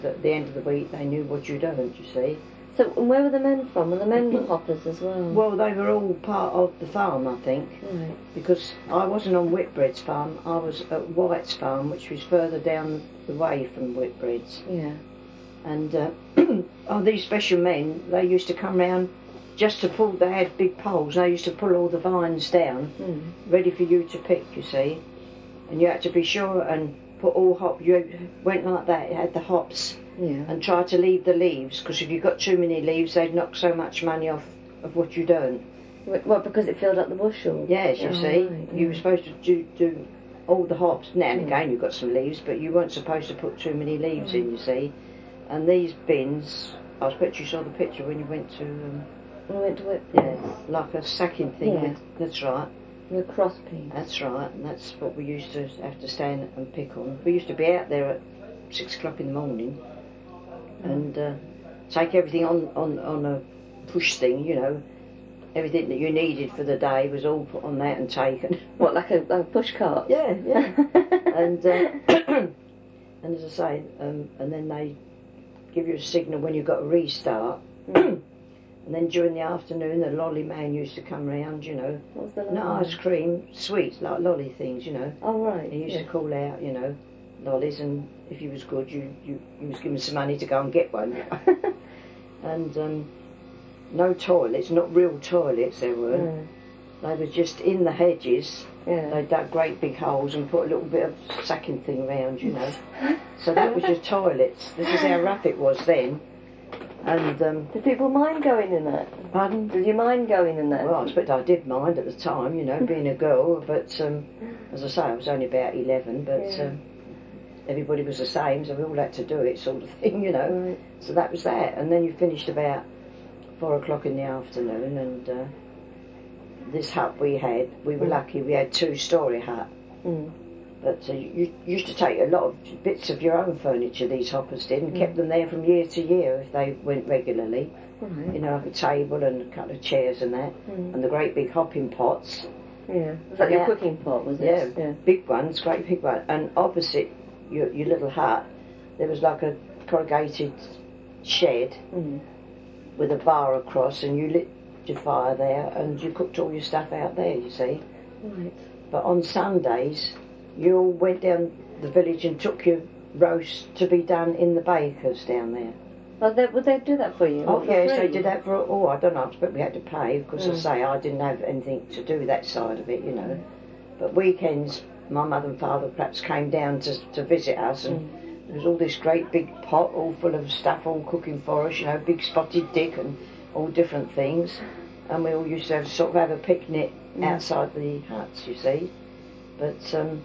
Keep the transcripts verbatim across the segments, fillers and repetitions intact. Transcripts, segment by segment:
At the end of the week, they knew what you'd earned, you see. So, and where were the men from? And the men were hoppers as well? Well, they were all part of the farm, I think. Right. Because I wasn't on Whitbread's farm, I was at White's farm, which was further down the way from Whitbread's. Yeah. And uh, oh, these special men, they used to come round just to pull, they had big poles, they used to pull all the vines down, Mm. ready for you to pick, you see. And you had to be sure and put all hop, you went like that, you had the hops, Yeah. and try to leave the leaves, because if you got too many leaves, they'd knock so much money off of what you'd earned. What, because it filled up the bushel? Yes, you Oh, see. right, You yeah. were supposed to do, do all the hops. Now and Mm. again you got some leaves, but you weren't supposed to put too many leaves in, you see. And these bins, I expect you saw the picture when you went to, um, We went to it. yeah, like a sacking thing. Yeah. With, that's right, The cross piece. that's right. And that's what we used to have to stand and pick on. We used to be out there at six o'clock in the morning and uh, take everything on, on, on a push thing, you know. Everything that you needed for the day was all put on that and taken. What, like a, like a push cart? Yeah, yeah. and uh, and as I say, um, and then they give you a signal when you've got to restart. Mm. And then during the afternoon, the lolly man used to come round, you know. What was the Not line? ice cream, sweets, like lolly things, you know. Oh, right. He used yeah. to call out, you know, lollies, and if he was good, you, you, you was given some money to go and get one. And um, no toilets, not real toilets there were. Mm. They were just in the hedges. Yeah. They dug great big holes and put a little bit of sacking thing round, you know. So that was your toilets. This is how rough it was then. And, um, Did people mind going in that? pardon? Did you mind going in that? Well, I expect I did mind at the time, you know, being a girl, but um, as I say, I was only about eleven, but Yeah. um, everybody was the same, so we all had to do it, sort of thing, you know. Right. So that was that. And then you finished about four o'clock in the afternoon, and uh, this hut we had, we were Mm. lucky, we had two-storey hut. Mm. But uh, you used to take a lot of bits of your own furniture, these hoppers did, and Mm. kept them there from year to year if they went regularly. Right. You know, like a table and a couple of chairs and that, Mm. and the great big hopping pots. Yeah. Was that your Yeah. cooking pot, was Yeah, it? Yeah. big ones, great big ones. And opposite your, your little hut, there was like a corrugated shed Mm. with a bar across, and you lit your fire there, and you cooked all your stuff out there, you see. Right. But on Sundays, you all went down the village and took your roast to be done in the baker's down there. Well, they, would they do that for you? Oh, Not for yes, they free? did that for, oh, I don't know, I expect we had to pay, because Mm. I say I didn't have anything to do with that side of it, you know. But weekends, my mother and father perhaps came down to, to visit us, and Mm. there was all this great big pot all full of stuff all cooking for us, you know, big spotted dick and all different things. And we all used to have, sort of have a picnic Mm. outside the huts, you see. But um,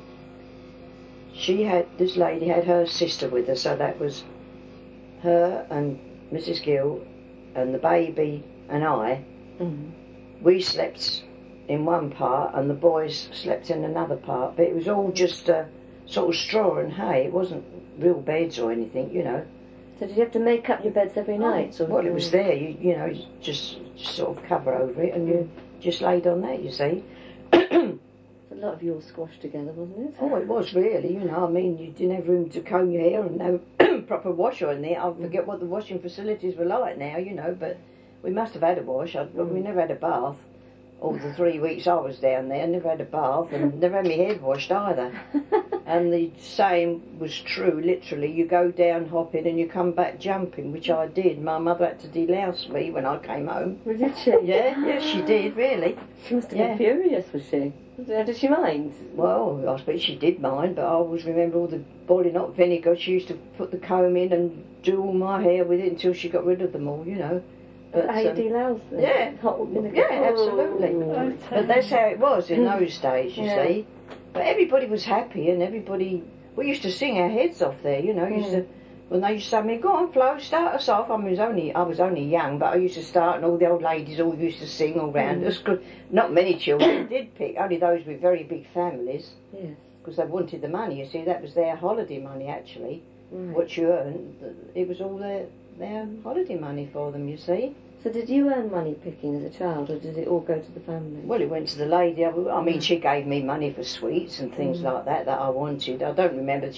she had, this lady had her sister with her, so that was her and Missus Gill and the baby and I. Mm. We slept in one part and the boys slept in another part, but it was all just uh, sort of straw and hay. It wasn't real beds or anything, you know. So did you have to make up your beds every night? Sort of Well, it was thing? there, you, you know, just, just sort of cover over it, and you just laid on that, you see. A lot of you all squashed together, wasn't it? Oh, it was really, you know, I mean, you didn't have room to comb your hair and no proper washer in there. I forget what the washing facilities were like now, you know, but we must have had a wash. I, Mm. We never had a bath. All the three weeks I was down there, never had a bath, and never had my head washed either. And the same was true, literally. You go down hopping and you come back jumping, which I did. My mother had to delouse me when I came home. Did she? Yeah, yeah, she did, really. She must have Yeah. been furious, was she? Did she mind? Well, I suppose she did mind, but I always remember all the boiling hot vinegar. She used to put the comb in and do all my hair with it until she got rid of them all, you know. But, How you um, deloused them? yeah. Hot vinegar? Yeah, absolutely. Oh, But that's how it was in those days, you Yeah. see. But everybody was happy, and everybody... We used to sing our heads off there, you know. Used Mm. to, when they used to say to me, go on, Flo, start us off. I, mean, I, was only, I was only young, but I used to start, and all the old ladies all used to sing all round Mm. us. 'Cause not many children did pick, only those with very big families, Yes. because they wanted the money, you see. That was their holiday money, actually. Right. What you earned, it was all their, their holiday money for them, you see. So did you earn money picking as a child, or did it all go to the family? Well, it went to the lady. I I mean, she gave me money for sweets and things Mm. like that that I wanted. I don't remember.